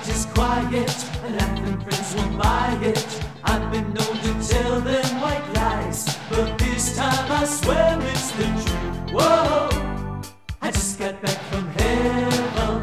just quiet, laughing friends won't buy it. I've been known to tell them white lies, but this time I swear it's the truth. Whoa, I just got back from heaven.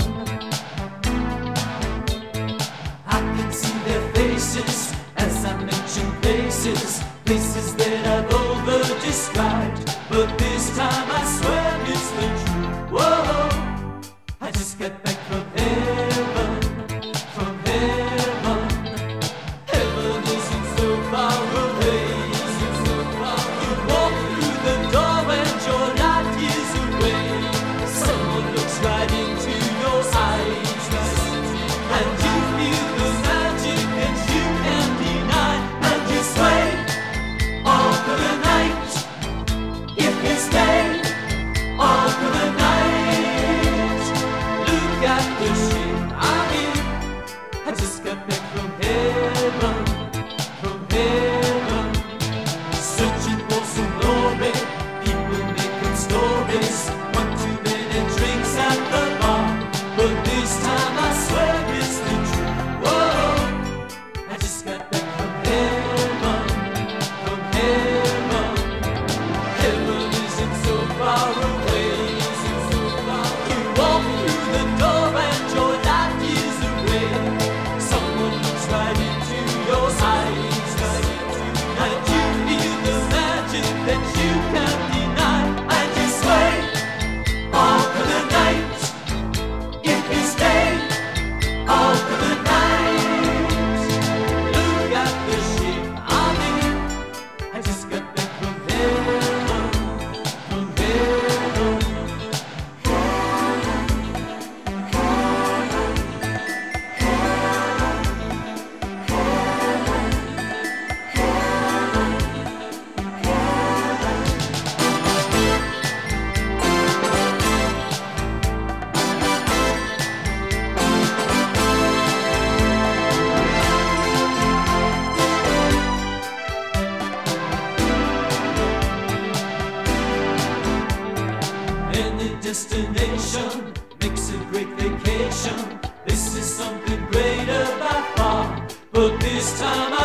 I can see their faces as I mention places, places that I've over-described, but this time I swear it's the truth. Whoa, I just got back from heaven, from heaven. Heaven isn't so far away, isn't so far away. You walk through the door and your life is away. Someone looks right into your eyes, and you feel the magic that you can't deny, and you sway all through the night. If you stay all through the night, look at the ship I'm in. I just got back from heaven, from heaven. Searching for some glory, people making stories. One too many drinks at the bar, but this time I swear it's the truth. Whoa, I just got back from heaven, from heaven. Heaven isn't so far away, isn't so far away. You walk through the door and your life is away. Someone looks right into your eyes, and you feel the magic that you can't deny, and you sway all through the night. If you stay all through the night, look at the ship I'm in. I just got back from heaven, from heaven. Any destination makes a great vacation. This is something greater by far, but this time